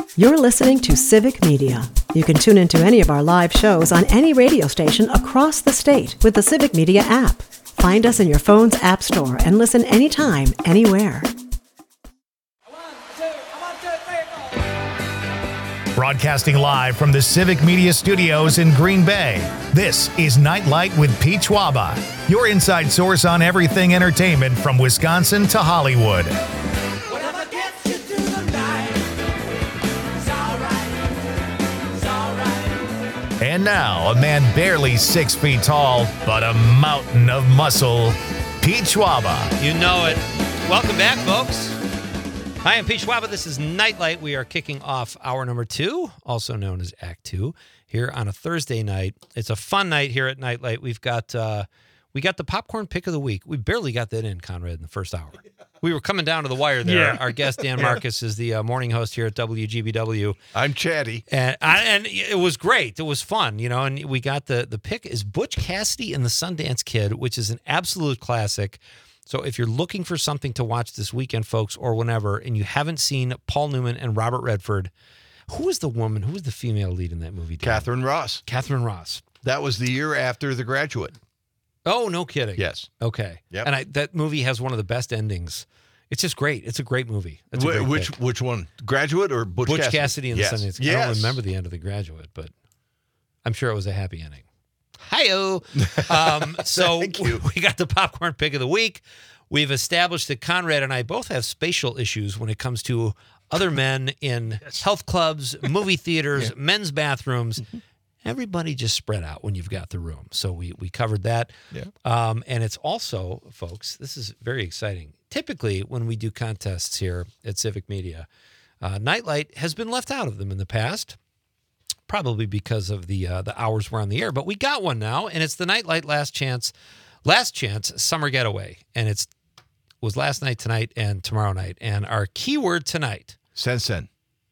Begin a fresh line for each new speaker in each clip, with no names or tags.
You're listening to Civic Media. You can tune into any of our live shows on any radio station across the state with the Civic Media app. Find us in your phone's app store and listen anytime, anywhere.
Broadcasting live from the Civic Media Studios in Green Bay, this is Nightlight with Pete Schwaba, your inside source on everything entertainment from Wisconsin to Hollywood.
Whatever gets you through the night, it's all right.
And now, a man barely 6 feet tall, but a mountain of muscle, Pete Schwaba.
You know it. Welcome back, folks. Hi, I'm Pete Schwaba. This is Nightlight. We are kicking off hour number 2, also known as Act 2, here on a Thursday night. It's a fun night here at Nightlight. We got the popcorn pick of the week. We barely got that in, Conrad, in the first hour. We were coming down to the wire there.
Yeah.
Our guest, Dan Marcus, is the morning host here at WGBW.
I'm chatty.
And it was great. It was fun, you know, and we got the pick is Butch Cassidy and the Sundance Kid, which is an absolute classic. So if you're looking for something to watch this weekend, folks, or whenever, and you haven't seen Paul Newman and Robert Redford, who was the woman, who was the female lead in that movie? Dan?
Catherine Ross.
Catherine Ross.
That was the year after The Graduate.
Oh, no kidding.
Yes.
Okay.
Yep.
And that movie has one of the best endings. It's just great. It's a great movie. It's a great pick.
Which one? Graduate or Butch Cassidy?
Cassidy and
yes.
the Sundance Kid.
Yes.
I don't remember the end of The Graduate, but I'm sure it was a happy ending. Hi-oh. So
Thank you.
We got the popcorn pick of the week. We've established that Conrad and I both have spatial issues when it comes to other men in health clubs, movie theaters, men's bathrooms. Everybody just spread out when you've got the room. So we covered that.
Yeah.
And it's also, folks, this is very exciting. Typically, when we do contests here at Civic Media, Nightlight has been left out of them in the past, probably because of the hours we're on the air. But we got one now, and it's the Nightlight Last Chance Summer Getaway. And was last night, tonight, and tomorrow night. And our keyword tonight.
Sen.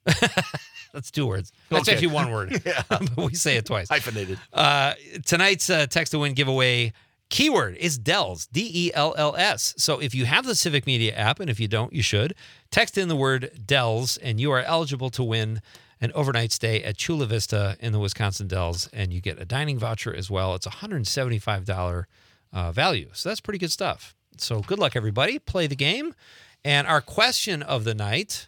That's 2 words. That's
Okay.
actually 1 word.
Yeah.
But we say it twice.
Hyphenated.
Tonight's Text to Win giveaway keyword is DELLS, DELLS. So if you have the Civic Media app, and if you don't, you should, text in the word DELLS, and you are eligible to win an overnight stay at Chula Vista in the Wisconsin Dells, and you get a dining voucher as well. It's a $175 value. So that's pretty good stuff. So good luck, everybody. Play the game. And our question of the night,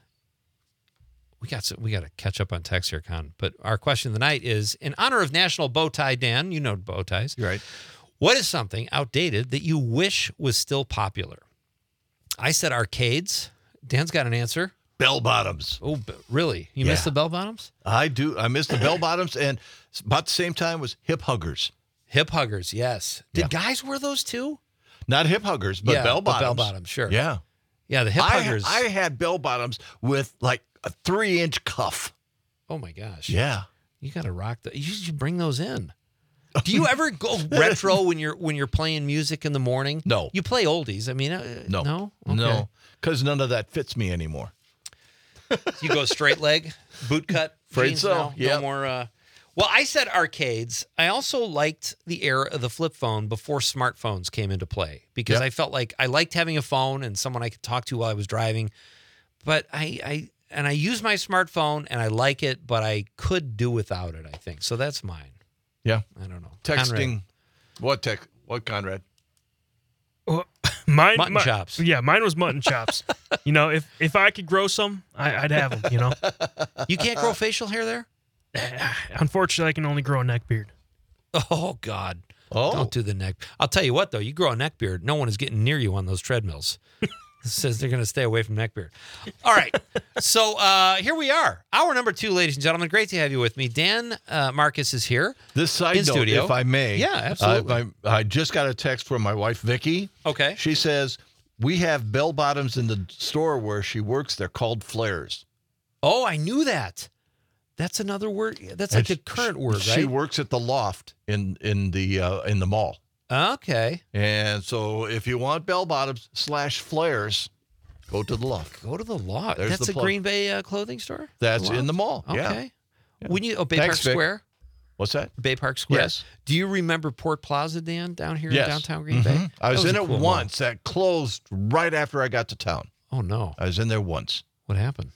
we got to catch up on text here, Con. But our question of the night is, in honor of National Bow Tie, Dan, you know bow ties.
You're right.
What is something outdated that you wish was still popular? I said arcades. Dan's got an answer.
Bell bottoms.
Oh, really? You missed the bell bottoms?
I do. I missed the bell bottoms, and about the same time was hip huggers.
Hip huggers, yes. Did guys wear those too?
Not hip huggers, but bell bottoms.
Bell bottoms, sure.
Yeah.
Yeah, the hip huggers.
I had bell bottoms with like a 3-inch cuff.
Oh my gosh.
Yeah.
You got to rock that. You should bring those in. Do you ever go retro when you're playing music in the morning?
No.
You play oldies. I mean,
No.
No? Okay.
No. Because none of that fits me anymore.
You go straight leg, boot cut.
Afraid
jeans
so,
now?
yeah.
No more. Well, I said arcades. I also liked the era of the flip phone before smartphones came into play because I felt like I liked having a phone and someone I could talk to while I was driving. But I use my smartphone and I like it, but I could do without it, I think. So that's mine.
Yeah.
I don't know.
Texting. What Conrad?
Mutton
chops.
Yeah, mine was mutton chops. You know, if I could grow some, I'd have them, you know.
You can't grow facial hair there?
Unfortunately, I can only grow a neck beard.
Oh, God.
Oh.
Don't do the neck. I'll tell you what, though. You grow a neck beard, no one is getting near you on those treadmills. It says they're going to stay away from neck beard. All right. So here we are. Hour number 2, ladies and gentlemen. Great to have you with me. Dan Marcus is here.
This side
in
note,
studio.
if I may.
Yeah, absolutely.
I just got a text from my wife, Vicky.
Okay.
She says, we have bell bottoms in the store where she works. They're called flares.
Oh, I knew that. That's another word. That's like a current word, right?
She works at the Loft in the mall.
Okay.
And so if you want bell bottoms / flares, go to the Loft.
Go to the Loft.
There's
That's
the
a
plug.
Green Bay clothing store?
That's
Loft?
in the mall.
Okay.
Yeah.
When you Bay
Thanks,
Park
Vic.
Square?
What's that?
Bay Park Square?
Yes.
Do you remember Port Plaza, Dan, down here
Yes.
in downtown Green Bay?
I was
That
in
a
it
cool
once. That closed right after I got to town.
mall. Oh, no.
I was in there once.
What happened?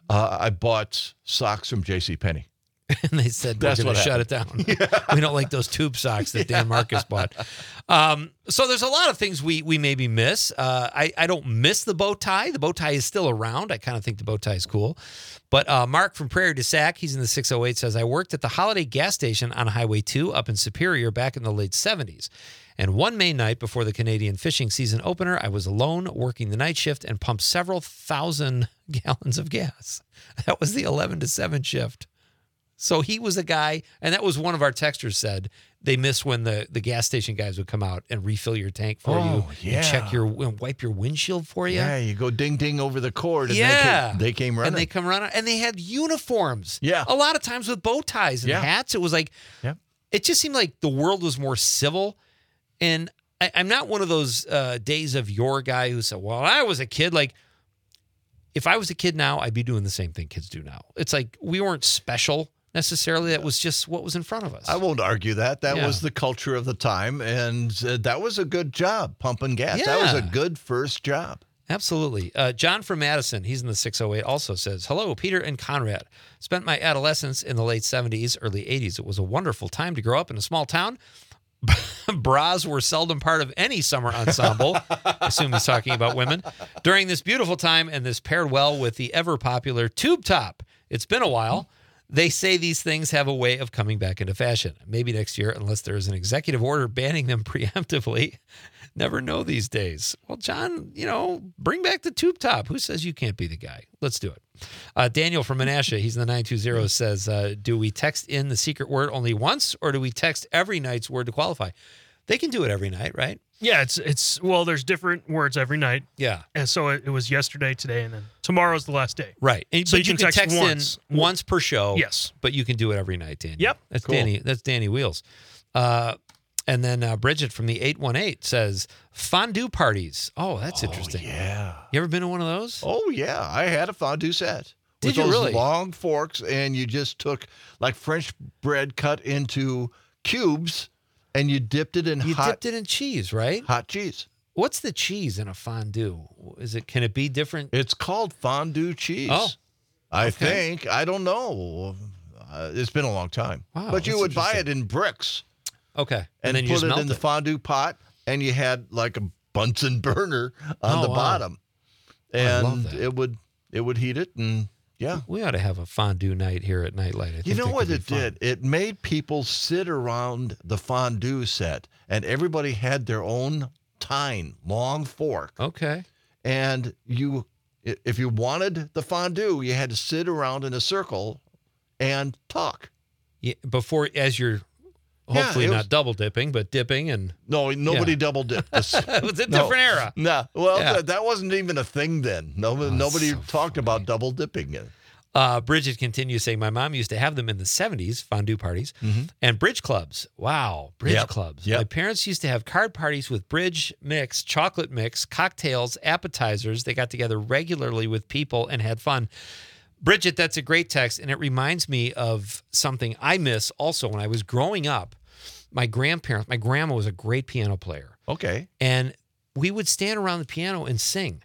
I bought socks from JCPenney.
And they said,
That's
we're going to
what
shut it down. We don't like those tube socks that Dan Marcus bought. So there's a lot of things we maybe miss. I don't miss the bow tie. The bow tie is still around. I kind of think the bow tie is cool. But Mark from Prairie du Sac, he's in the 608, says, I worked at the Holiday gas station on Highway 2 up in Superior back in the late 70s. And one May night before the Canadian fishing season opener, I was alone working the night shift and pumped several thousand gallons of gas. That was the 11 to 7 shift. So he was a guy, and that was one of our texters said, they miss when the gas station guys would come out and refill your tank for you
yeah.
and check and wipe your windshield for you.
Yeah, you go ding ding over the cord, and they came running.
And they come running, and they had uniforms.
Yeah.
A lot of times with bow ties and hats. It was like, it just seemed like the world was more civil. And I'm not one of those days of your guy who said, well, I was a kid. Like, if I was a kid now, I'd be doing the same thing kids do now. It's like we weren't special necessarily. That was just what was in front of us.
I won't argue that. That was the culture of the time, and that was a good job, pumping gas. That was a good first job.
Absolutely. John from Madison, he's in the 608, also says, hello, Peter and Conrad. Spent my adolescence in the late 70s, early 80s. It was a wonderful time to grow up in a small town. Bras were seldom part of any summer ensemble. I assume he's talking about women. During this beautiful time, and this paired well with the ever-popular tube top. It's been a while. They say these things have a way of coming back into fashion. Maybe next year, unless there is an executive order banning them preemptively. Never know these days. Well, John, bring back the tube top. Who says you can't be the guy? Let's do it. Daniel from Menasha, he's in the 920, says, do we text in the secret word only once, or do we text every night's word to qualify? They can do it every night, right?
Yeah, well, there's different words every night.
Yeah.
And so it was yesterday, today, and then tomorrow's the last day.
Right. And,
So
but
you can text
in once per show.
Yes.
But you can do it every night, Danny.
Yep.
That's
Cool.
That's Danny Wheels. And then Bridget from the 818 says, fondue parties. Oh, that's interesting.
Yeah.
You ever been to one of those?
Oh, yeah. I had a fondue set.
Did
with
you
those
really?
long forks, and you just took like French bread cut into cubes, and you dipped it in
You dipped it in cheese, right?
hot cheese.
What's the cheese in a fondue? Can it be different?
It's called fondue cheese.
Oh,
I think. I don't know. It's been a long time.
Wow,
but you
that's
would buy it
interesting.
in bricks
Okay.
and
then you
put
just
it
melt
in the fondue pot, and you had like a Bunsen burner on
Oh,
the
wow.
bottom.
I love
And
that.
it would heat it, and yeah.
We ought to have a fondue night here at Nightlight. I think
You know
that
what
could be
it
fun.
did? It made people sit around the fondue set, and everybody had their own tine, long fork.
Okay.
And if you wanted the fondue, you had to sit around in a circle and talk.
Yeah, as you're
Yeah,
hopefully
it
not
was-
double dipping, but dipping and
No, nobody
Yeah.
double dipped. This.
it was a
No.
different era.
No, well,
Yeah.
that wasn't even a thing then. Nobody
so
talked about double dipping it.
Bridget continues saying, my mom used to have them in the 70s, fondue parties, and bridge clubs. Wow, bridge
Yep.
clubs.
Yep.
My parents used to have card parties with bridge mix, chocolate mix, cocktails, appetizers. They got together regularly with people and had fun. Bridget, that's a great text, and it reminds me of something I miss also when I was growing up. My grandma was a great piano player,
Okay.
and we would stand around the piano and sing.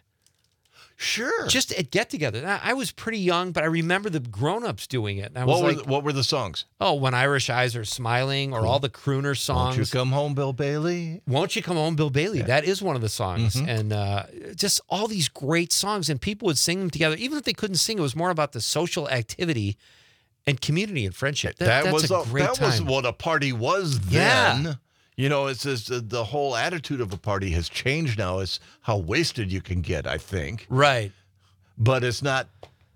Sure.
Just at get-together. I was pretty young, but I remember the grown-ups doing it. And I was
What were the songs?
When Irish Eyes Are Smiling, or all the crooner songs.
Won't you come home, Bill Bailey?
Won't You Come Home, Bill Bailey? That is one of the songs. And just all these great songs, and people would sing them together. Even if they couldn't sing, it was more about the social activity and community and friendship. That's a great
that
time.
was what a party was
Yeah.
then. You know, it's just, the whole attitude of a party has changed now. It's how wasted you can get, I think.
Right.
But it's not.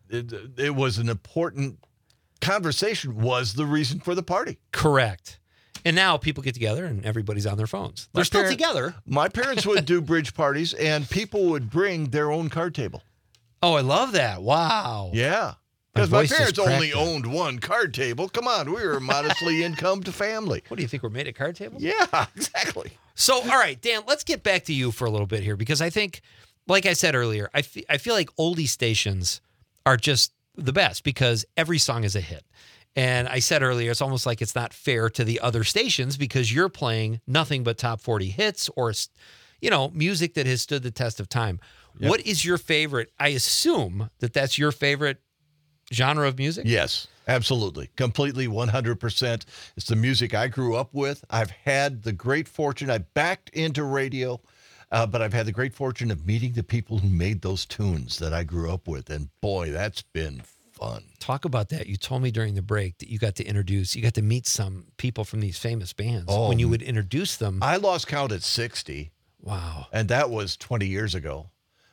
It was an important conversation. Was the reason for the party.
Correct. And now people get together and everybody's on their phones. They're
My
still
parent-
together.
My parents would do bridge parties, and people would bring their own card table.
Oh, I love that. Wow.
Yeah.
My
Because my
voice just
parents only
cracked there.
owned one card table. Come on, we were a modestly income family.
What do you think? We're made at card tables?
Yeah, exactly.
So, all right, Dan, let's get back to you for a little bit here, because I think, like I said earlier, I feel like oldie stations are just the best because every song is a hit. And I said earlier, it's almost like it's not fair to the other stations because you're playing nothing but top 40 hits or, music that has stood the test of time.
Yep.
What is your favorite? I assume that that's your favorite genre of music?
Yes, absolutely. Completely 100%. It's the music I grew up with. I've had the great fortune, I backed into radio, but I've had the great fortune of meeting the people who made those tunes that I grew up with. And boy, that's been fun.
Talk about that. You told me during the break that you got to meet some people from these famous bands.
Oh,
when you would introduce them.
I lost count at 60,
Wow.
and that was 20 years ago.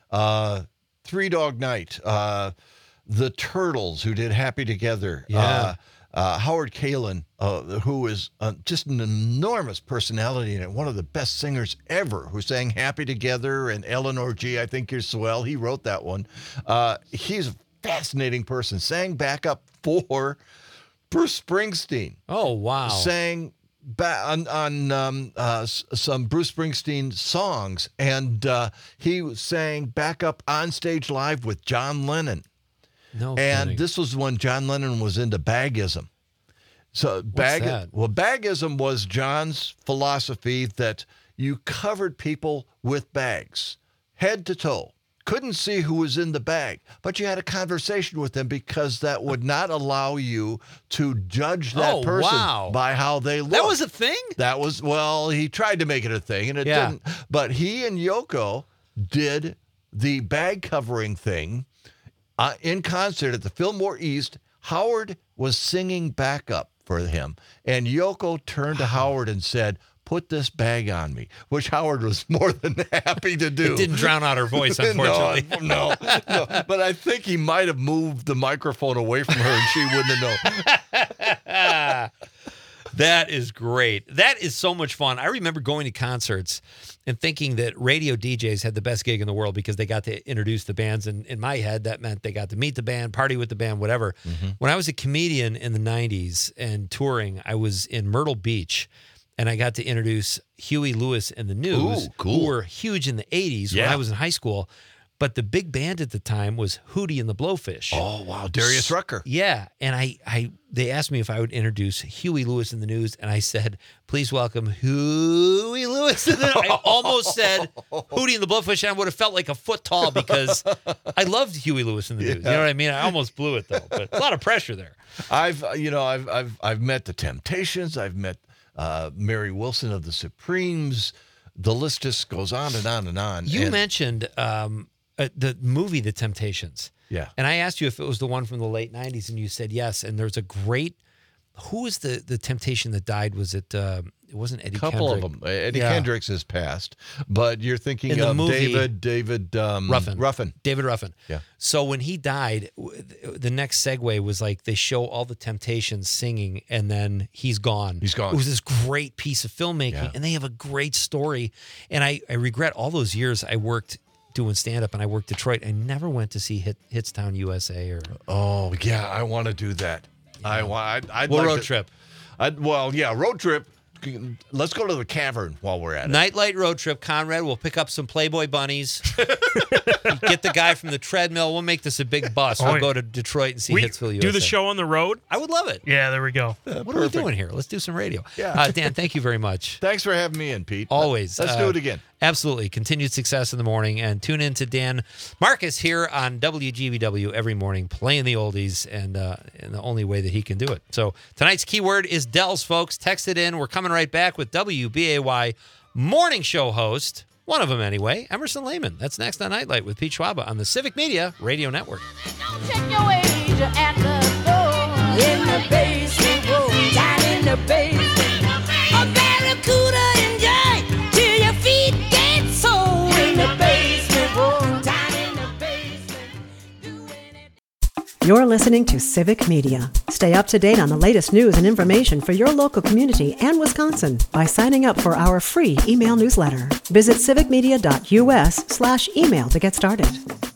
Three Dog Night, the Turtles, who did Happy Together.
Yeah.
Howard Kalin, who is just an enormous personality and one of the best singers ever, who sang Happy Together, and Eleanor G, I Think You're Swell. He wrote that one. He's a fascinating person. Sang backup for Bruce Springsteen.
Oh, wow.
Sang on some Bruce Springsteen songs, and he sang backup on stage live with John Lennon.
No
And
kidding.
this was when John Lennon was into bagism. So
that?
bagism was John's philosophy that you covered people with bags, head to toe. Couldn't see who was in the bag, but you had a conversation with them because that would not allow you to judge that
Oh,
person
wow.
by how they look.
That was a thing?
That was, well, he tried to make it a thing, and it
Yeah.
didn't. But he and Yoko did the bag covering thing in concert at the Fillmore East. Howard was singing backup for him, and Yoko turned to Howard and said, "Put this bag on me," which Howard was more than happy to do.
It didn't drown out her voice, unfortunately.
No. But I think he might have moved the microphone away from her, and she wouldn't have known.
That is great. That is so much fun. I remember going to concerts and thinking that radio DJs had the best gig in the world because they got to introduce the bands. And in my head, that meant they got to meet the band, party with the band, whatever. When I was a comedian in the 90s and touring, I was in Myrtle Beach, and I got to introduce Huey Lewis and the News,
Ooh, cool.
who were huge in the 80s when
Yeah.
I was in high school. But the big band at the time was Hootie and the Blowfish.
Oh, wow. Darius Rucker.
Yeah, and they asked me if I would introduce Huey Lewis in the News, and I said, "Please welcome Huey Lewis." And then I almost said Hootie and the Blowfish, and I would have felt like a foot tall because I loved Huey Lewis in the News. You know what I mean? I almost blew it though, but a lot of pressure there.
I've met the Temptations. I've met Mary Wilson of the Supremes. The list just goes on and on and on.
You
And-
mentioned the movie The Temptations.
Yeah.
And I asked you if it was the one from the late 90s, and you said yes. And there's a great, who was the Temptation that died? Was it, it wasn't Eddie
couple
Kendrick.
of them. Eddie
Yeah.
Kendricks has passed, but you're thinking
In the
of
movie,
David
Ruffin.
Ruffin.
David Ruffin.
Yeah.
So when he died, the next segue was like they show all the Temptations singing, and then he's gone.
He's gone.
It was this great piece of filmmaking,
Yeah.
and they have a great story. And I regret all those years I worked doing stand-up, and I worked Detroit. I never went to see Hitstown USA or
Oh yeah, I want to do that. I'd
Well,
like
road
to-
trip.
Road trip. Let's go to the cavern while we're at it.
Nightlight road trip, Conrad. We'll pick up some Playboy bunnies. Get the guy from the treadmill. We'll make this a big bus. We'll
Oh,
go to Detroit and see
We
Hitsville, USA.
do the show on the road.
I would love it.
Yeah, there we go.
What are we doing here? Let's do some radio.
Yeah.
Dan, thank you very much.
Thanks for having me in, Pete.
Always.
Let's do it again.
Absolutely. Continued success in the morning. And tune in to Dan Marcus here on WGBW every morning, playing the oldies and the only way that he can do it. So tonight's keyword is Dells, folks. Text it in. We're coming right back with WBAY morning show host, one of them anyway, Emerson Lehman. That's next on Nightlight with Pete Schwaba on the Civic Media Radio Network.
Don't check your age at the door. In the basement, room down in the basement. A barracuda enjoy till your feet get sore. In the basement, room down in the basement. Doing it.
You're listening to Civic Media. Stay up to date on the latest news and information for your local community and Wisconsin by signing up for our free email newsletter. Visit civicmedia.us/email to get started.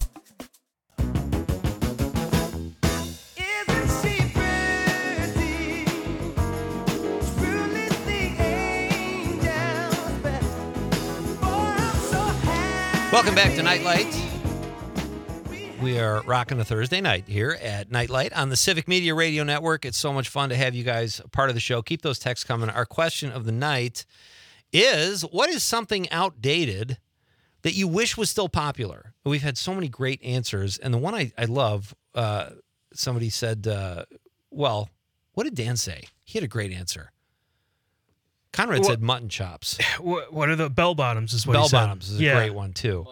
Isn't she pretty? Truly the angel's best. Boy, I'm so happy.
Welcome back to Nightlight. We are rocking a Thursday night here at Nightlight on the Civic Media Radio Network. It's so much fun to have you guys a part of the show. Keep those texts coming. Our question of the night is, what is something outdated that you wish was still popular? We've had so many great answers, and the one I love somebody said, well, what did Dan say? He had a great answer. Conrad said mutton chops.
What are the bell bottoms? Is what he
Bell
said.
bottoms is a great one too.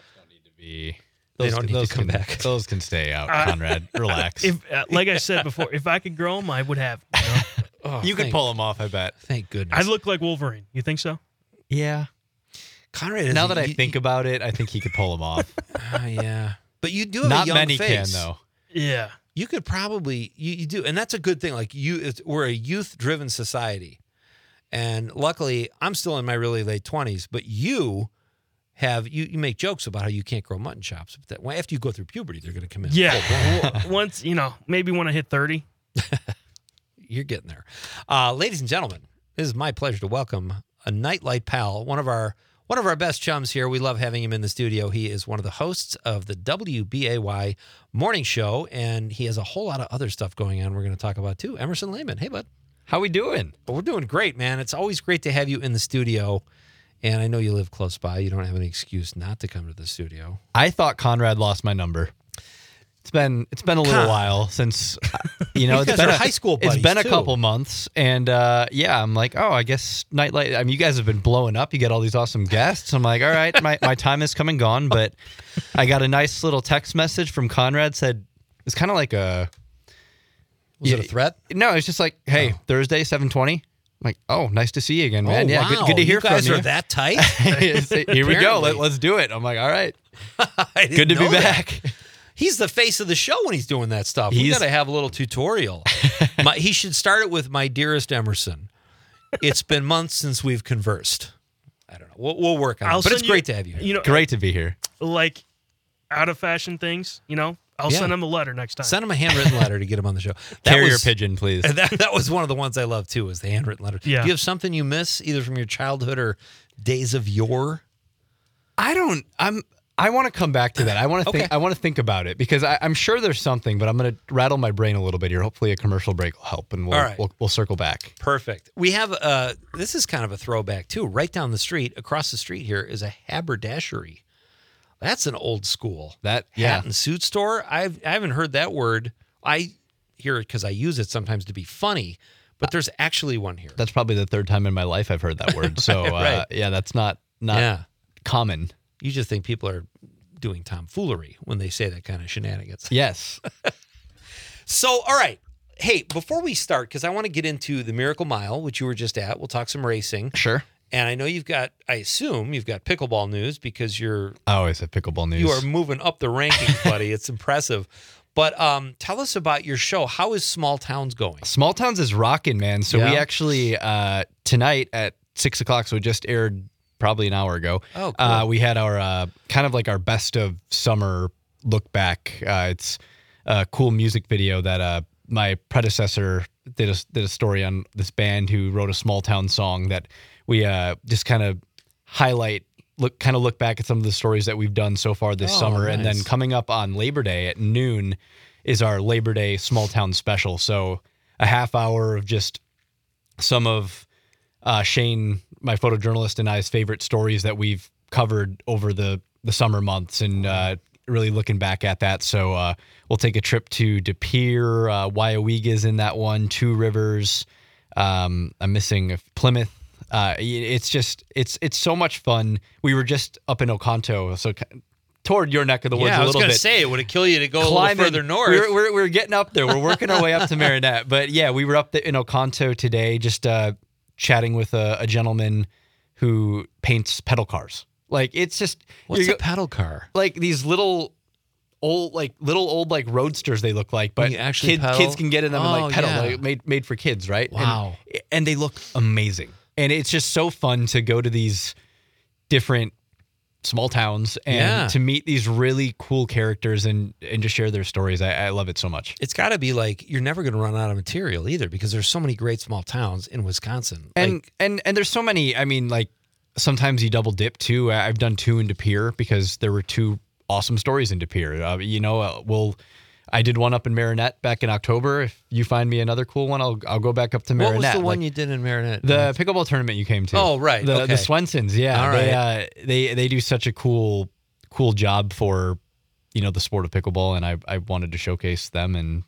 Be
They don't need to come back.
Those can stay out, Conrad. Relax.
If, like I said before, if I could grow them, I would have. You know?
Oh,
you could pull them off, I bet.
Thank goodness.
I look like Wolverine. You think so?
Yeah.
Conrad is
Now that I think about it, I think he could pull them off.
yeah. But you do have
Not
a young
many
face.
can, though.
Yeah.
You could probably you do, and that's a good thing. Like we're a youth-driven society, and luckily, I'm still in my really late 20s. But you make jokes about how you can't grow mutton chops. But that after you go through puberty, they're going to come in.
Yeah. Once, maybe when I hit 30.
You're getting there. Ladies and gentlemen, it is my pleasure to welcome a Nightlight pal, one of our best chums here. We love having him in the studio. He is one of the hosts of the WBAY morning show, and he has a whole lot of other stuff going on we're going to talk about too. Emerson Lehman. Hey, bud.
How we doing?
Well, we're doing great, man. It's always great to have you in the studio, and I know you live close by. You don't have any excuse not to come to the studio.
I thought Conrad lost my number. It's been a little while since, it's
guys
been
are high school
It's
buddies,
been a
too.
couple months, and I'm like, oh, I guess Nightlight. I mean, you guys have been blowing up. You get all these awesome guests. I'm like, all right, my time has come and gone, but I got a nice little text message from Conrad. Said it's kind of like a.
Was it a threat?
No, it's just like, hey, Thursday, 7:20. I'm like, oh, nice to see you again, man.
Oh,
Yeah,
wow.
good to hear
you guys
from you.
are that tight?
Here we go.
Apparently.
Let's do it. I'm like, all right,
I didn't
good to be
know that.
back.
He's the face of the show when he's doing that stuff. We
He's-
got to have a little tutorial. He should start it with "My dearest Emerson." It's been months since we've conversed. I don't know. We'll work on it. But it's great to have you here.
Great to be here.
Like out of fashion things, I'll
Yeah.
send him a letter next time.
Send him a handwritten letter to get him on the show.
Carrier pigeon, please.
That was one of the ones I love too, was the handwritten letter.
Yeah.
Do you have something you miss, either from your childhood or days of yore?
I want to come back to that. I want to
Okay.
think. I want to think about it because I'm sure there's something, but I'm going to rattle my brain a little bit here. Hopefully, a commercial break will help, and
All right.
we'll circle back.
Perfect. We have this is kind of a throwback too. Right down the street, across the street here, is a haberdashery. That's an old school hat and suit store. I haven't heard that word. I hear it because I use it sometimes to be funny, but there's actually one here.
That's probably the third time in my life I've heard that word. So
Right.
that's not
Yeah.
common.
You just think people are doing tomfoolery when they say that kind of shenanigans.
Yes.
So, all right. Hey, before we start, because I want to get into the Miracle Mile, which you were just at, we'll talk some racing.
Sure.
And I know I assume you've got pickleball news because
I always have pickleball news.
you are moving up the rankings, buddy. It's impressive. But tell us about your show. How is Small Towns going?
Small Towns is rocking, man. So
Yeah.
we actually tonight at 6:00, so it just aired probably an hour ago.
Oh, cool.
We had our kind of like our best of summer look back. It's a cool music video that my predecessor did a story on this band who wrote a small town song that we just kind of highlight. Look back at some of the stories that we've done so far this
Oh,
summer, and then
nice.
coming up on Labor Day at noon is our Labor Day small town special. So a half hour of just some of Shane, my photojournalist, and I's favorite stories that we've covered over the summer months, and really looking back at that. So we'll take a trip to De Pere, Wyowega's in that one, Two Rivers. I'm missing Plymouth. It's just it's so much fun. We were just up in Oconto, so toward your neck of the woods
Yeah,
a
I was
little
going to
bit.
say, would it kill you to go a
Climbing-
little further north?
We're getting up there. We're working our way up to Marinette. But yeah, we were up in Oconto today, just chatting with a gentleman who paints pedal cars. Like it's just
What's a pedal car?
like these little old roadsters they look like, but
you actually pedal?
kids can get in them and
Oh,
like pedal,
yeah.
like made for kids, right?
Wow.
And they look amazing. And it's just so fun to go to these different small towns and
Yeah.
to meet these really cool characters and just share their stories. I love it so much.
It's got to be like you're never going to run out of material either, because there's so many great small towns in Wisconsin.
And there's so many. I mean, like sometimes you double dip too. I've done two in De Pere because there were two awesome stories in De Pere. I did one up in Marinette back in October. If you find me another cool one, I'll go back up to
what
Marinette.
was the one
Like,
you did in Marinette?
the pickleball tournament you came to?
Oh, right.
The
Okay.
Swensons. Yeah.
All right.
They do such a cool job for the sport of pickleball, and I wanted to showcase them and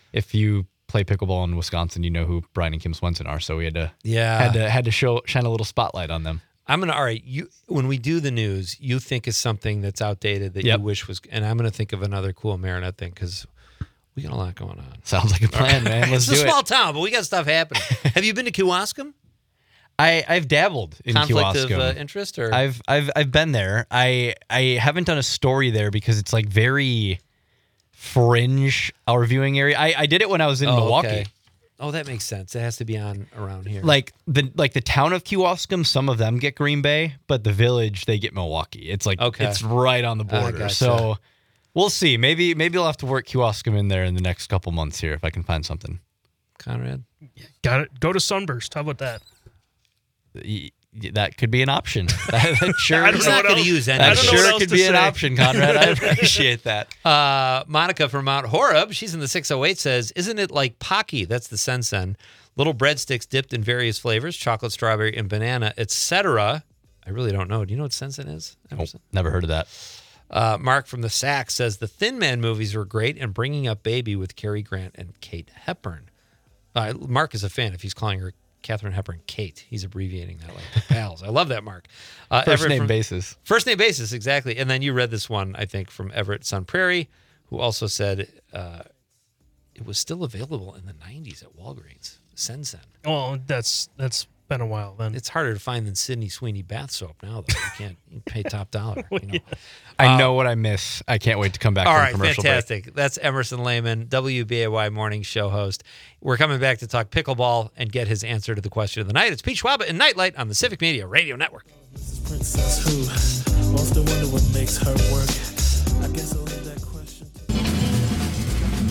if you play pickleball in Wisconsin, you know who Brian and Kim Swenson are. So we had to shine a little spotlight on them.
All right. When we do the news, you think is something that's outdated that you wish was, and I'm gonna think of another cool Marinette thing because we got a lot going on.
Sounds like a plan, man. Let's do
It's a
it.
small town, but we got stuff happening. Have you been to Kewaskum?
I've dabbled in
Conflict
Kewaskum.
of interest, or
I've been there. I haven't done a story there because it's like very fringe our viewing area. I did it when I was in Milwaukee.
Okay. Oh, that makes sense. It has to be on around here.
Like the town of Kewaskum, some of them get Green Bay, but the village they get Milwaukee. It's like it's right on the border.
Gotcha.
So we'll see. Maybe I'll have to work Kewaskum in there in the next couple months here if I can find something.
Conrad,
Got it. Go to Sunburst. How about that?
That could be an option. That sure,
I don't
he's
know
not
what
going to
else-
use any.
I
that
don't know what
sure
else
could
to
be an
say.
option, Conrad. I appreciate that.
Monica from Mount Horeb, she's in the 608, says, "Isn't it like Pocky?" That's the Sensen. Little breadsticks dipped in various flavors, chocolate, strawberry, and banana, etc. I really don't know. Do you know what Sensen is, Emerson?
Never heard of that.
Mark from the Sack says the Thin Man movies were great, and Bringing Up Baby with Cary Grant and Kate Hepburn. Mark is a fan if he's calling her Katharine Hepburn Kate. He's abbreviating that like pals. I love that, Mark.
First
Everett
name
from-
basis.
First name basis, exactly. And then you read this one, I think, from Everett Sun Prairie, who also said it was still available in the 90s at Walgreens. Sensen.
Oh, that's been a while then.
It's harder to find than Sydney Sweeney bath soap now, though. You can pay top dollar. You know?
I know what I miss. I can't wait to come back
All
from
right,
commercial
fantastic. That's Emerson Lehman, WBAY morning show host. We're coming back to talk pickleball and get his answer to the question of the night. It's Pete Schwab and Nightlight on the Civic Media Radio Network.
Princess who often wonder what makes her work. I guess I'll leave that question to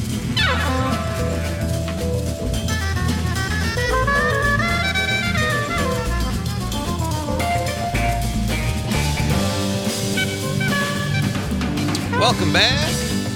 Welcome back.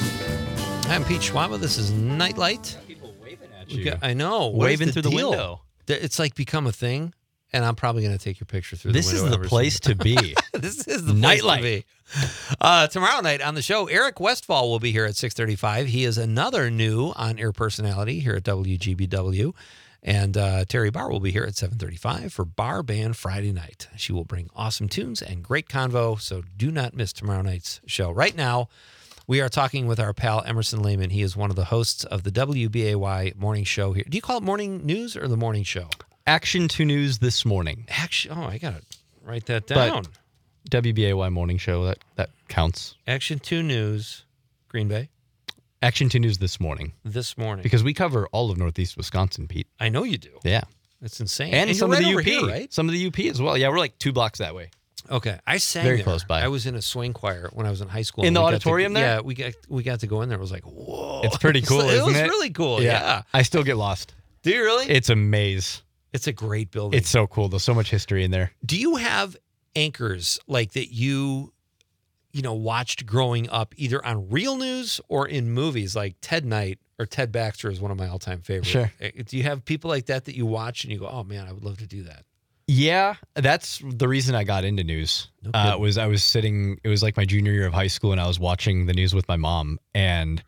I'm Pete Schwab. This is Nightlight.
People waving at
We got- I know. What
Waving
is
through the
deal?
window.
It's like become a thing, and I'm probably going to take your picture through
This
the
is
window.
the place to be.
This is the
Nightlight.
place to be. Tomorrow night on the show, Eric Westfall will be here at 6:35. He is another new on-air personality here at WGBW. And Terry Barr will be here at 7:35 for Bar Band Friday night. She will bring awesome tunes and great convo, so do not miss tomorrow night's show. Right now, we are talking with our pal Emerson Lehman. He is one of the hosts of the WBAY morning show here. Do you call it morning news or the morning show?
Action 2 News this morning.
Action. Oh, I got to write that
But-
down.
WBAY morning show, that counts.
Action 2 News, Green Bay,
Action 2 News this morning.
this morning.
Because we cover all of Northeast Wisconsin, Pete.
I know you do.
Yeah.
It's insane.
And
you're
some of
right
the
over
UP.
here, right?
Some of the UP as well. Yeah, we're like 2 blocks that way.
Okay, I sang
Very
there.
close by.
I was in a swing choir when I was in high school.
In
and
the
we got to-
auditorium there?
Yeah, we got to go in there. It was like, whoa.
It's pretty cool,
It
isn't
was
it?
really cool, yeah.
I still get lost.
Do you really?
It's a maze.
It's a great building.
It's so cool. There's so much history in there.
Do you have anchors like that you watched growing up either on real news or in movies like Ted Knight or Ted Baxter is one of my all-time favorites.
Sure.
Do you have people like that you watch and you go, oh man, I would love to do that?
Yeah, that's the reason I got into news.
No kidding.
I was sitting. It was like my junior year of high school, and I was watching the news with my mom, and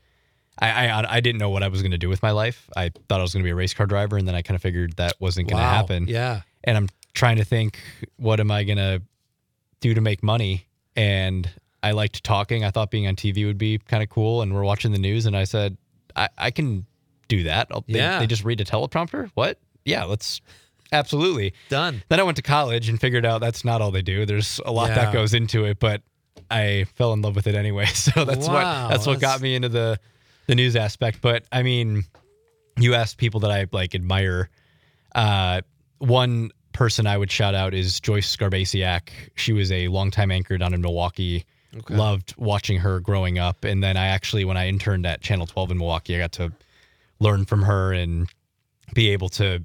I didn't know what I was going to do with my life. I thought I was going to be a race car driver, and then I kind of figured that wasn't going to
Wow.
happen.
Yeah.
And I'm trying to think, what am I going to do to make money? And I liked talking. I thought being on TV would be kind of cool. And we're watching the news, and I said, I can do that.
Yeah.
They just read a teleprompter? What? Yeah, let's absolutely.
Done.
Then I went to college and figured out that's not all they do. There's a lot
Yeah.
that goes into it, but I fell in love with it anyway. So that's
Wow,
what got me into the news aspect. But I mean, you asked people that I like admire. One person I would shout out is Joyce Skarbasiak. She was a longtime anchor down in Milwaukee.
Okay.
Loved watching her growing up. And then when I interned at Channel 12 in Milwaukee, I got to learn from her and be able to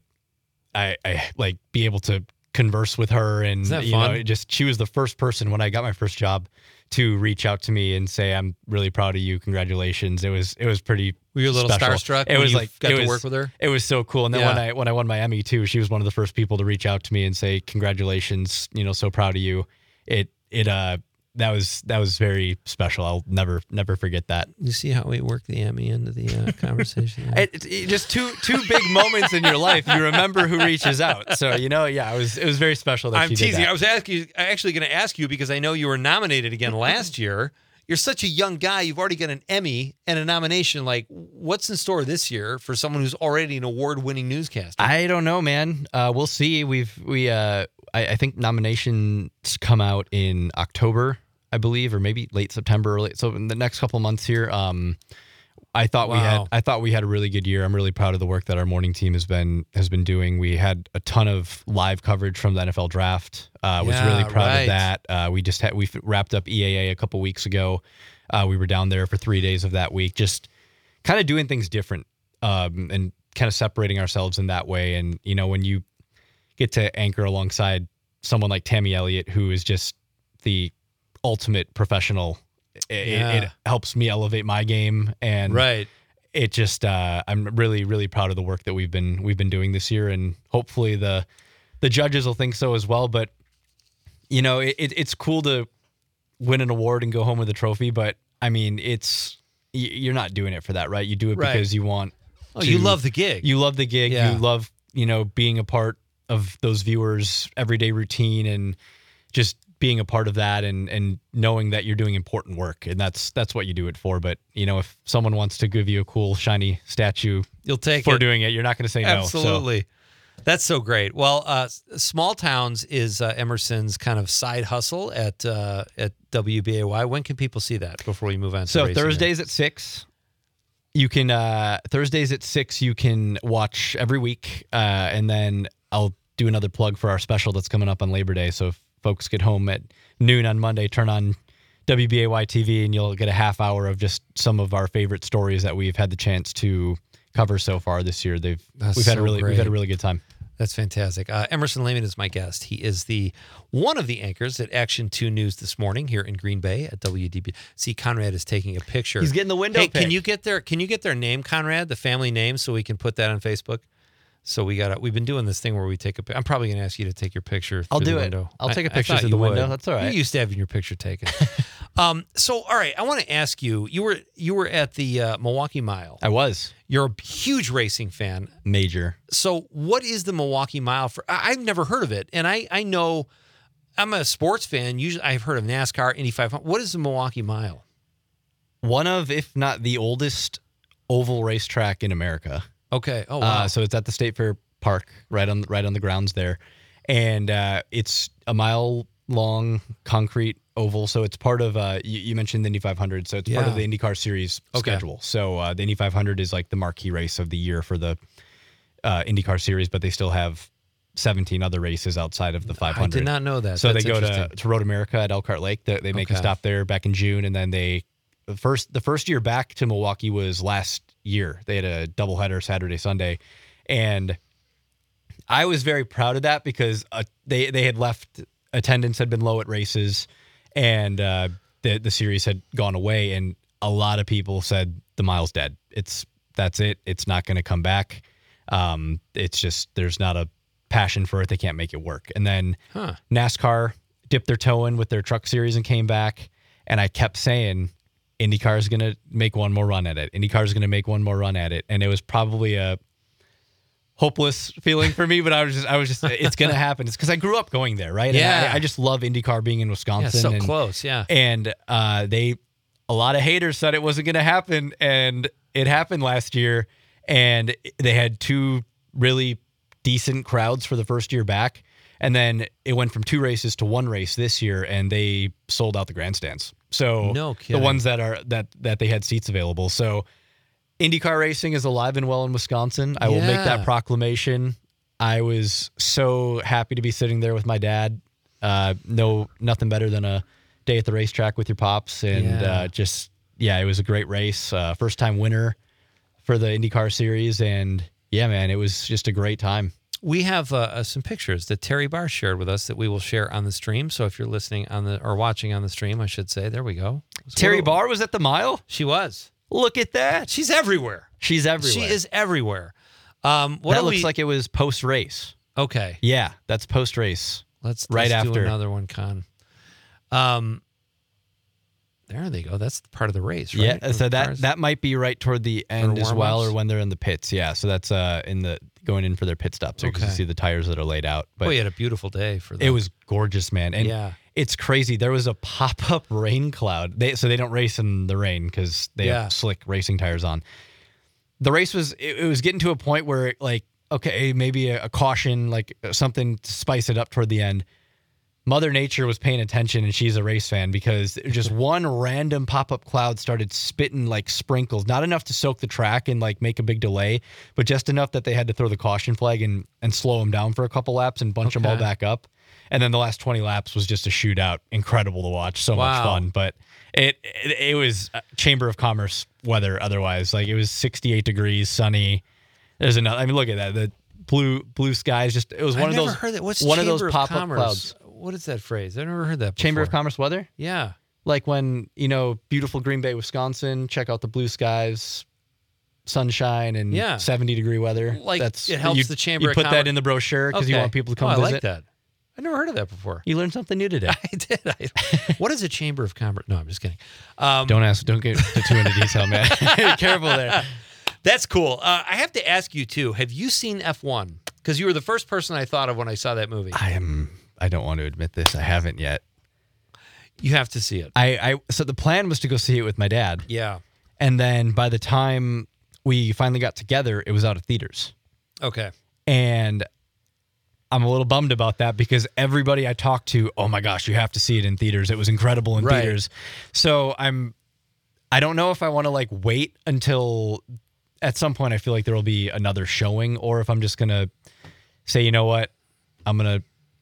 be able to converse with her. And
Isn't that
you
fun?
know, she was the first person when I got my first job to reach out to me and say, I'm really proud of you. Congratulations. It was pretty
Were you a little
special.
starstruck
It
when
was
you
like
got
it
to
was-
work with her?
It was so cool. And then
Yeah.
when I won my Emmy too, she was one of the first people to reach out to me and say, congratulations, so proud of you. that was very special. I'll never forget that.
You see how we work the Emmy into the conversation?
It just two big moments in your life. You remember who reaches out. So it was very special that
I'm
she did
teasing.
that.
I was actually going to ask you because I know you were nominated again last year. You're such a young guy. You've already got an Emmy and a nomination. Like, what's in store this year for someone who's already an award-winning newscaster?
I don't know, man. We'll see. I think nominations come out in October, I believe, or maybe late September. So in the next couple of months here. I thought we had a really good year. I'm really proud of the work that our morning team has been doing. We had a ton of live coverage from the NFL draft. Was really proud of that. We wrapped up EAA a couple weeks ago. We were down there for 3 days of that week, just kind of doing things different and kind of separating ourselves in that way. And when you get to anchor alongside someone like Tammy Elliott, who is just the ultimate professional. It helps me elevate my game, and it just I'm really, really proud of the work that we've been doing this year, and hopefully the judges will think so as well. But it's cool to win an award and go home with a trophy, but I mean you're not doing it for that, right? You do it because you want.
Oh, you love the gig.
You love the gig.
Yeah.
You love being a part of those viewers' everyday routine and just being a part of that and knowing that you're doing important work, and that's what you do it for. But if someone wants to give you a cool shiny statue,
you'll take
for
it.
doing it. You're not going to say no.
Absolutely. That's so great. Well, Small Towns is Emerson's kind of side hustle at WBAY. When can people see that before we move on?
So
to
Thursdays at 6. You can Thursdays at 6. You can watch every week, and then I'll do another plug for our special that's coming up on Labor Day. So if folks get home at noon on Monday, turn on WBAY TV, and you'll get a half hour of just some of our favorite stories that we've had the chance to cover so far this year. We've had a really good time.
That's fantastic. Emerson Lehman is my guest. He is one of the anchors at Action 2 News this morning here in Green Bay at WDB. See, Conrad is taking a picture.
He's getting the window pic.
Can you get their name, Conrad, the family name, so we can put that on Facebook? So we've been doing this thing where we take I'm probably going to ask you to take your picture through the window.
I'll take a picture through the window. That's all right.
You used to having your picture taken. So, all right, I want to ask you, you were at the Milwaukee Mile.
I was.
You're a huge racing fan.
Major.
So what is the Milwaukee Mile for? I've never heard of it. And I know I'm a sports fan. Usually I've heard of NASCAR, Indy 500. What is the Milwaukee Mile?
One of, if not the oldest oval racetrack in America.
Okay. Oh, wow.
So it's at the State Fair Park, right on the grounds there, and it's a mile-long concrete oval. So it's part of you mentioned the Indy 500, so it's part of the IndyCar Series schedule. So the Indy 500 is like the marquee race of the year for the IndyCar Series, but they still have 17 other races outside of the 500.
I did not know that.
So
That's
they go to Road America at Elkhart Lake. They make a stop there back in June, and then the first year back to Milwaukee was last year. They had a doubleheader Saturday, Sunday, and I was very proud of that because they had left, attendance had been low at races, and the series had gone away, and a lot of people said the mile's dead. That's it. It's not going to come back. It's just there's not a passion for it. They can't make it work. And then NASCAR dipped their toe in with their truck series and came back, and I kept saying, IndyCar is going to make one more run at it. IndyCar is going to make one more run at it. And it was probably a hopeless feeling for me, but I was just it's going to happen. It's because I grew up going there, right?
Yeah.
And I just love IndyCar being in Wisconsin.
Yeah, so close, yeah.
And a lot of haters said it wasn't going to happen, and it happened last year. And they had 2 really decent crowds for the first year back. And then it went from 2 races to 1 race this year, and they sold out the grandstands. So
no kidding.
The ones that they had seats available. So IndyCar racing is alive and well in Wisconsin. I will make that proclamation. I was so happy to be sitting there with my dad. Nothing better than a day at the racetrack with your pops, and it was a great race. First time winner for the IndyCar series, and yeah, man, it was just a great time.
We have some pictures that Terry Barr shared with us that we will share on the stream. So if you're listening or watching on the stream, I should say, there we go.
Terry Barr was at the mile?
She was.
Look at that.
She's everywhere.
She
is everywhere.
That looks like it was post-race.
Okay.
Yeah, that's post-race.
Let's
after.
do another one, Con. There they go. That's part of the race, right?
Yeah, so
Of cars?
that might be right toward the end as well,
warm-ups?
or when they're in the pits. Yeah, so that's going in for their pit stop, so you
Okay.
can see the tires that are laid out. But
Boy, you had a beautiful day for that.
it was gorgeous, man. And
Yeah.
it's crazy. There was a pop-up rain cloud. So they don't race in the rain because they
Yeah.
have slick racing tires on. The race was it was getting to a point where like, okay, maybe a caution, like something to spice it up toward the end. Mother Nature was paying attention, and she's a race fan because just one random pop-up cloud started spitting like sprinkles, not enough to soak the track and like make a big delay, but just enough that they had to throw the caution flag and slow them down for a couple laps and bunch them all
Okay.
back up. And then the last 20 laps was just a shootout. Incredible to watch. So much
Wow.
fun. But it was Chamber of Commerce weather otherwise. Like it was 68 degrees, sunny. There's another. I mean, look at that. The blue skies. Just it was one
I
of
never
those.
heard that. What's
one
Chamber
of those
of
pop-up
Commerce?
clouds.
What is that phrase? I never heard that before.
Chamber of Commerce weather.
Yeah.
Like when, beautiful Green Bay, Wisconsin, check out the blue skies, sunshine, and
Yeah.
70-degree weather.
Like, it helps the Chamber
You
of
put
Commerce-
that in the brochure because you
Okay.
want people to come
I
visit.
like that. I never heard of that before.
You learned something new today.
I did. What is a Chamber of Commerce? No, I'm just kidding.
Don't get too into detail, man. Careful there.
That's cool. I have to ask you, too, have you seen F1? Because you were the first person I thought of when I saw that movie.
I don't want to admit this. I haven't yet.
You have to see it.
So the plan was to go see it with my dad.
Yeah.
And then by the time we finally got together, it was out of theaters.
Okay.
And I'm a little bummed about that because everybody I talked to, oh my gosh, you have to see it in theaters. It was incredible in
Right.
theaters. So I don't know if I want to like wait until at some point I feel like there will be another showing, or if I'm just going to say, you know what, I'm going to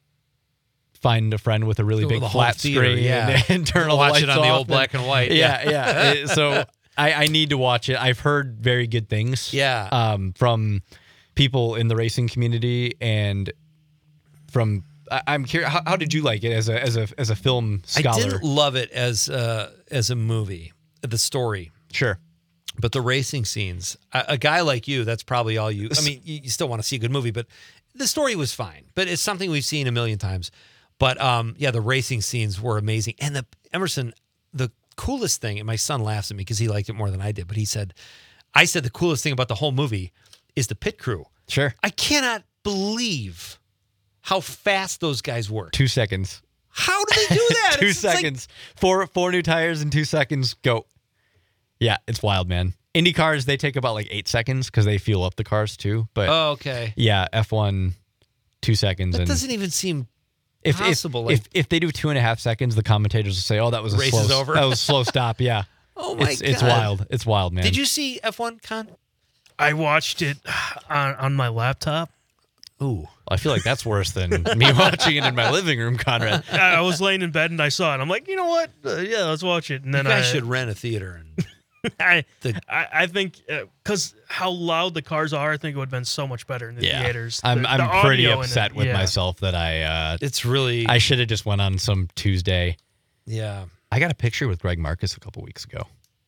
find a friend with a really
Go
big
to the home
flat
theater,
screen
yeah.
and turn all
Watch
the
it
lights
on the
off
old black and white.
Yeah. So I need to watch it. I've heard very good things.
Yeah.
From people in the racing community and from. I'm curious. How did you like it as a film scholar?
I didn't love it as a movie, the story.
Sure.
But the racing scenes, a guy like you, that's probably all you. I mean, you still want to see a good movie, but the story was fine. But it's something we've seen a million times. But yeah, the racing scenes were amazing. And Emerson, the coolest thing, and my son laughs at me because he liked it more than I did, but I said the coolest thing about the whole movie is the pit crew.
Sure.
I cannot believe how fast those guys work.
2 seconds.
How do they do that?
2
It's like-
seconds. Four new tires in 2 seconds. Go. Yeah, it's wild, man. Indy cars, they take about like 8 seconds because they fuel up the cars too. But
oh, okay.
yeah, F1, 2 seconds.
That
and
doesn't even seem
if,
possible.
If they do 2.5 seconds, the commentators will say, "Oh, that was a
Race
slow,
is over."
that was a slow stop." Yeah.
Oh my
It's
God.
wild. It's wild, man.
Did you see F1, Con?
I watched it on my laptop.
Ooh.
I feel like that's worse than me watching it in my living room, Conrad.
I was laying in bed and I saw it. I'm like, you know what? Yeah, let's watch it. And
You
then
guys should rent a theater. And
I think because how loud the cars are, I think it would have been so much better in the
Yeah,
theaters.
I'm
The
pretty
audio in it,
upset with
yeah.
myself that
it's really,
I should have just went on some Tuesday.
yeah.
I got a picture with Greg Marcus a couple weeks ago.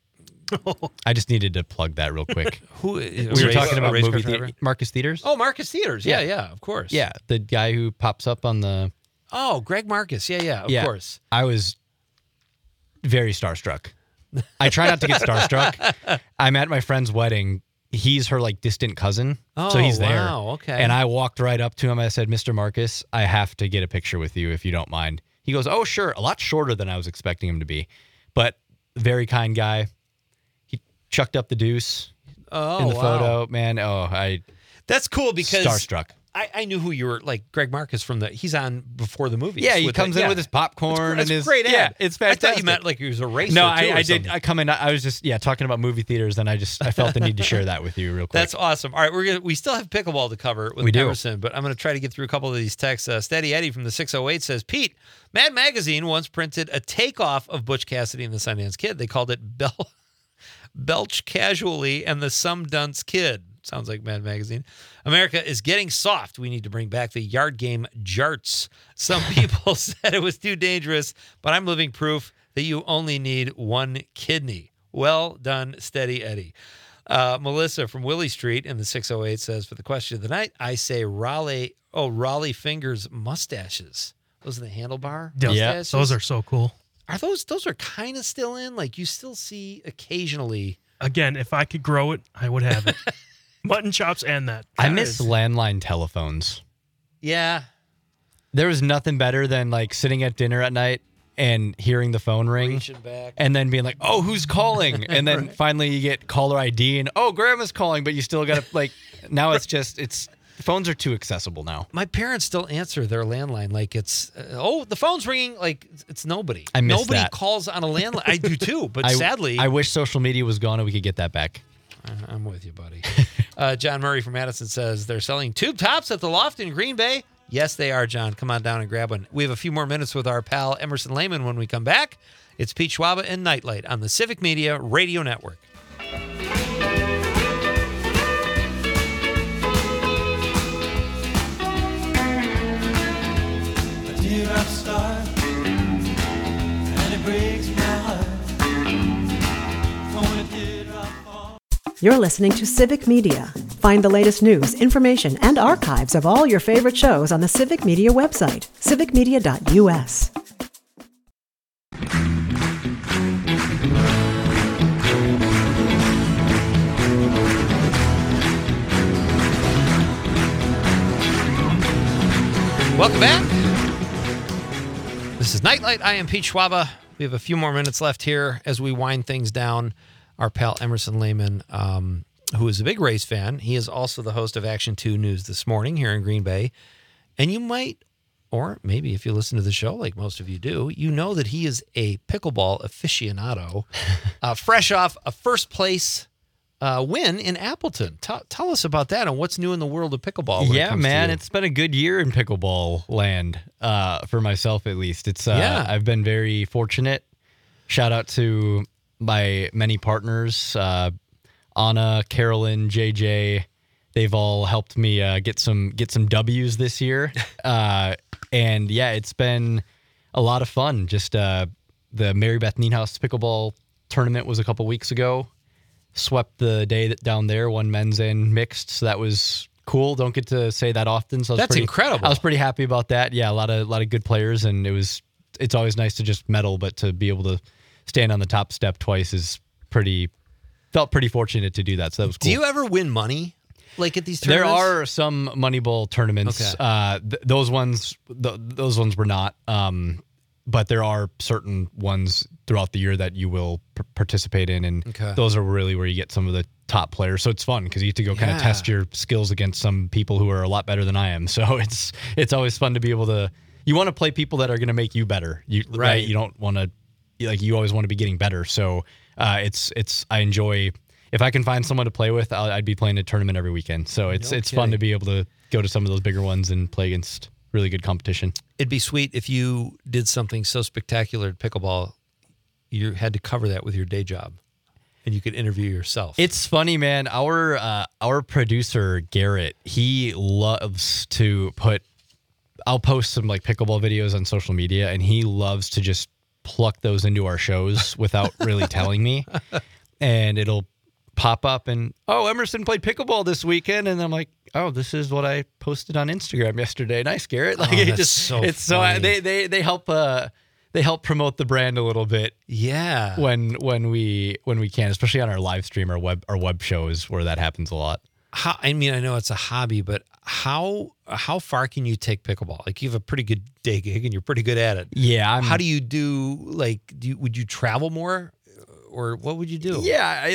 I just needed to plug that real quick.
Who
We were talking about movie Marcus Theaters.
Oh, Marcus Theaters. Yeah,
Yeah.
yeah, of course.
Yeah, the guy who pops up on the.
Oh, Greg Marcus. Yeah, of
Yeah.
course.
I was very starstruck. I try not to get starstruck. I'm at my friend's wedding. He's her like distant cousin,
Oh,
so he's there.
wow, okay.
And I walked right up to him. I said, "Mr. Marcus, I have to get a picture with you if you don't mind." He goes, "Oh, sure." A lot shorter than I was expecting him to be, but very kind guy. He chucked up the deuce
Oh,
in the
wow.
photo, man.
That's cool because
Starstruck.
I knew who you were, like Greg Marcus he's on before the movies.
Yeah, he
with
comes
it.
in
Yeah.
with his popcorn
That's
and his
great ad.
Yeah, it's
I
fantastic.
thought you meant like he was a racer.
No,
too,
I
or
did.
something.
I come in. I was just talking about movie theaters, and I felt the need to share that with you real quick.
That's awesome. All right, we still have pickleball to cover with
We do.
Emerson, but I'm going to try to get through a couple of these texts. Steady Eddie from the 608 says, Pete, Mad Magazine once printed a takeoff of Butch Cassidy and the Sundance Kid. They called it Belch Casually and the Some Dunce Kid. Sounds like Mad Magazine. America is getting soft. We need to bring back the yard game jarts. Some people said it was too dangerous, but I'm living proof that you only need one kidney. Well done, Steady Eddie. Melissa from Willie Street in the 608 says, for the question of the night, I say Raleigh Fingers mustaches. Those are the handlebar
Yeah,
mustaches.
those are so cool.
Are those are kind of still in? Like you still see occasionally.
Again, if I could grow it, I would have it. Mutton chops and that.
I miss landline telephones.
Yeah.
There was nothing better than like sitting at dinner at night and hearing the phone ring
Reaching back.
and then being like, oh, who's calling? And then finally you get caller ID and, oh, grandma's calling, but you still got to like, now phones are too accessible now.
My parents still answer their landline like it's, the phone's ringing. Like it's nobody.
I miss
Nobody
that.
calls on a landline. I do too, but sadly.
I wish social media was gone and we could get that back.
I'm with you, buddy. John Murray from Madison says they're selling tube tops at the Loft in Green Bay. Yes, they are, John. Come on down and grab one. We have a few more minutes with our pal Emerson Lehman when we come back. It's Pete Schwaba and Nightlight on the Civic Media Radio Network.
A teardrop star, and it breaks my heart. When a teardrop falls.
You're listening to Civic Media. Find the latest news, information, and archives of all your favorite shows on the Civic Media website, civicmedia.us.
Welcome back. This is Nightlight. I am Pete Schwaba. We have a few more minutes left here as we wind things down. Our pal Emerson Lehman, who is a big race fan, he is also the host of Action 2 News This Morning here in Green Bay. And you might, or maybe if you listen to the show like most of you do, you know that he is a pickleball aficionado, fresh off a first place win in Appleton. Tell us about that and what's new in the world of pickleball. when it
Yeah,
comes to
man,
you.
it's been a good year in pickleball land for myself, at least. It's I've been very fortunate. Shout out to my many partners, Anna, Carolyn, JJ. They've all helped me get some W's this year, and yeah, it's been a lot of fun. Just the Mary Beth Nienhaus pickleball tournament was a couple weeks ago. Swept the day down there, won men's and mixed, so that was cool. Don't get to say that often, so
That's incredible.
I was pretty happy about that. Yeah, a lot of good players, and it's always nice to just medal, but to be able to stand on the top step twice felt pretty fortunate to do that. So that was cool.
Do you ever win money like at these
There
tournaments?
are some Moneyball tournaments.
Okay.
Those ones were not. But there are certain ones throughout the year that you will participate in, and
Okay.
those are really where you get some of the top players. So it's fun because you get to go kind
Yeah.
of test your skills against some people who are a lot better than I am. So it's always fun to be able to. You want to play people that are going to make you better.
Right.
You don't want to. You always want to be getting better. So I enjoy. If I can find someone to play with, I'd be playing a tournament every weekend. So it's fun
kidding.
to be able to go to some of those bigger ones and play against really good competition.
It'd be sweet if you did something so spectacular at pickleball, you had to cover that with your day job, and you could interview yourself.
It's funny, man. Our producer Garrett, he loves to put. I'll post some like pickleball videos on social media, and he loves to just pluck those into our shows without really telling me, and it'll pop up and Emerson played pickleball this weekend, and I'm like, oh, this is what I posted on Instagram yesterday. Nice, Garrett. Like
that's so funny.
They help promote the brand a little bit.
Yeah.
When we can, especially on our live stream, our web shows where that happens a lot.
I know it's a hobby, but how far can you take pickleball? Like you have a pretty good day gig and you're pretty good at it.
Yeah.
How do you do? Like, would you travel more, or what would you do?
Yeah,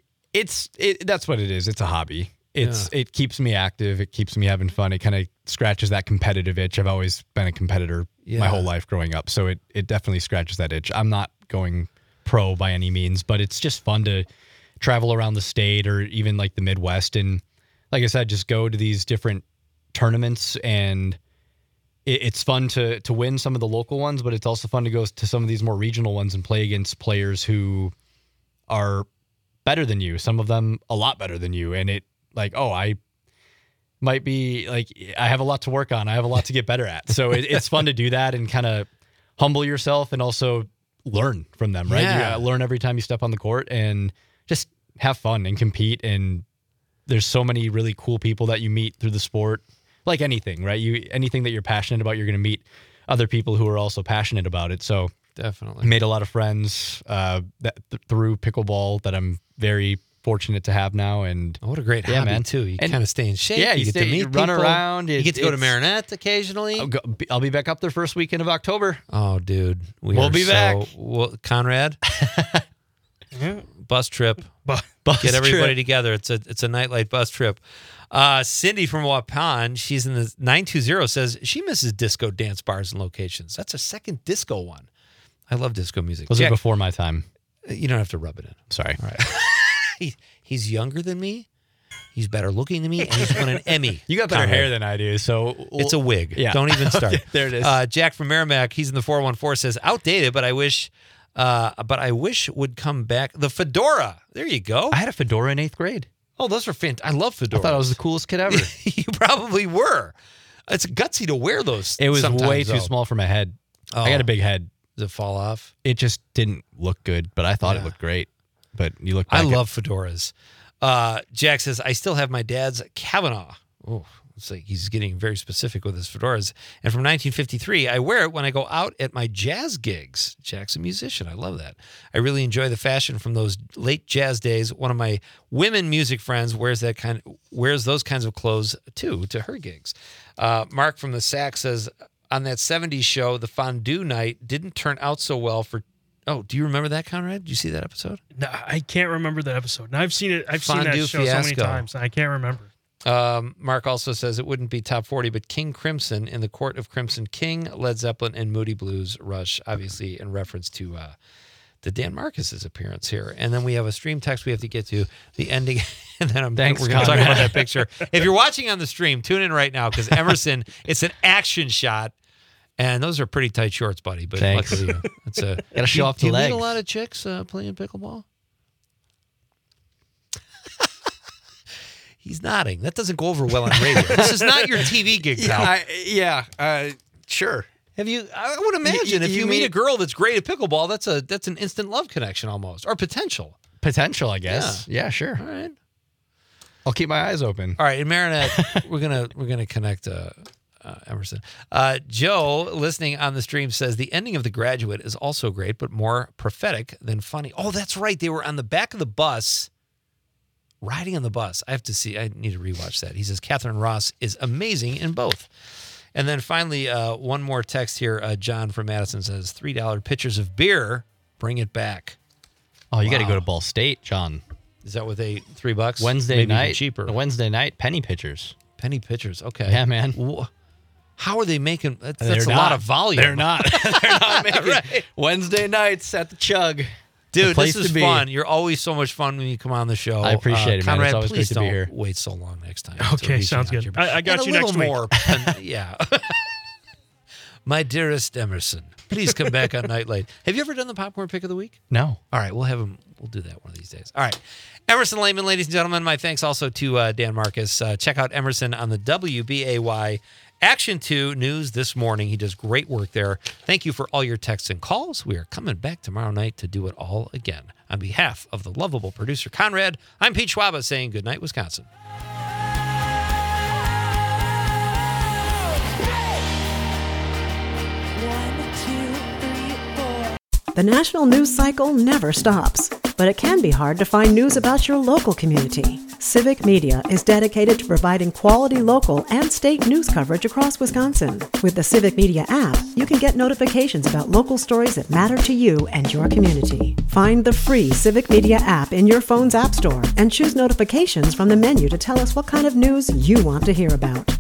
that's what it is. It's a hobby. It keeps me active. It keeps me having fun. It kind of scratches that competitive itch. I've always been a competitor my whole life growing up, so it definitely scratches that itch. I'm not going pro by any means, but it's just fun to travel around the state or even like the Midwest, and like I said, just go to these different tournaments, and it's fun to win some of the local ones, but it's also fun to go to some of these more regional ones and play against players who are better than you, some of them a lot better than you, and I might be like, I have a lot to work on. I have a lot to get better at. So it's fun to do that and kind of humble yourself and also learn from them, right?
Yeah.
You learn every time you step on the court and just have fun and compete. And there's so many really cool people that you meet through the sport, like anything, right? Anything that you're passionate about, you're going to meet other people who are also passionate about it. So
Definitely.
Made a lot of friends through pickleball that I'm very fortunate to have now. And
Oh, what a great
Yeah,
hobby,
man.
too. You
And-
kind of stay in shape.
Yeah,
you
you
get
stay-
to meet
you run
people.
around.
You get to go to
It's-
Marinette occasionally.
I'll be back up there first weekend of October.
Oh, dude.
We'll be back.
Conrad, bus trip.
Bus
Get everybody
trip.
together. It's a nightlight bus trip. Cindy from Waupun, she's in the 920, says she misses disco dance bars and locations. That's a second disco one. I love disco music.
Those are
Jack,
before my time.
you don't have to rub it in.
Sorry.
All right. He's younger than me. He's better looking than me, and he's won an Emmy.
You got better
Conrad.
hair than I do, so
It's a wig.
Yeah.
Don't even start.
Okay, there it is.
Jack from Merrimack, he's in the 414, says outdated, but I wish would come back. The fedora. There you go.
I had a fedora in 8th grade.
Oh, those are fantastic. I love fedoras.
I thought I was the coolest kid ever.
You probably were. It's gutsy to wear those.
It was
sometimes,
way too
though.
small for my head.
Oh.
I got a big head.
Does it fall off?
It just didn't look good, but I thought
Yeah.
it looked great. But you look
I
back
love fedoras. Jack says, I still have my dad's Kavanaugh. Oh, it's like he's getting very specific with his fedoras. And from 1953, I wear it when I go out at my jazz gigs. Jack's a musician. I love that. I really enjoy the fashion from those late jazz days. One of my women music friends wears those kinds of clothes too to her gigs. Mark from the Sack says, on that 70s show, the fondue night didn't turn out so well for. Oh, do you remember that, Conrad? Did you see that episode?
No, I can't remember that episode. And I've seen it. I've seen
Fondue
that show so many
Fiasco.
times, and I can't remember.
Mark also says it wouldn't be top 40, but King Crimson in the Court of Crimson King, Led Zeppelin, and Moody Blues, Rush, obviously in reference to Dan Marcus's appearance here. And then we have a stream text we have to get to, the ending, and then we're going to talk
Conrad.
about that picture. If you're watching on the stream, tune in right now because Emerson, it's an action shot. And those are pretty tight shorts, buddy. But
Thanks.
luckily, it's a
Gotta show off
do
the
you meet
legs.
a lot of chicks playing pickleball? He's nodding. That doesn't go over well on radio. This is not your TV gig, pal.
Sure.
Have you? I would imagine if you meet a girl that's great at pickleball, that's an instant love connection almost, or potential.
Potential, I guess. Yeah, sure.
All right.
I'll keep my eyes open.
All right. In Marinette, we're gonna connect. Emerson. Joe, listening on the stream, says the ending of The Graduate is also great, but more prophetic than funny. Oh, that's right. They were on the back of the bus, riding on the bus. I need to rewatch that. He says Catherine Ross is amazing in both. And then finally, one more text here. John from Madison says $3 pitchers of beer. Bring it back.
Oh, you got to
Wow.
go to Ball State, John.
Is that what they $3?
Wednesday
Maybe even
night.
cheaper.
Wednesday night, penny pitchers.
Penny pitchers. Okay.
Yeah, man.
How are they making? That's
They're
a
not.
lot of volume.
They're not. They're not making
Right.
Wednesday nights at the Chug.
Dude,
place
this is
to be.
fun. You're always so much fun when you come on the show.
I appreciate it, man.
Conrad,
It's always
please
great to be
don't
here.
wait so long next time.
Okay,
reaching
sounds
out
good.
your-
I got
And
you
a
next
little
week.
more. Yeah. My dearest Emerson, please come back on Nightlight. Have you ever done the popcorn pick of the week?
No.
All right, we'll do that one of these days. All right. Emerson Lehman, ladies and gentlemen, my thanks also to Dan Marcus. Check out Emerson on the WBAY Action 2 News this morning. He does great work there. Thank you for all your texts and calls. We are coming back tomorrow night to do it all again. On behalf of the lovable producer Conrad, I'm Pete Schwaba saying good night, Wisconsin.
The national news cycle never stops, but it can be hard to find news about your local community. Civic Media is dedicated to providing quality local and state news coverage across Wisconsin. With the Civic Media app, you can get notifications about local stories that matter to you and your community. Find the free Civic Media app in your phone's app store and choose notifications from the menu to tell us what kind of news you want to hear about.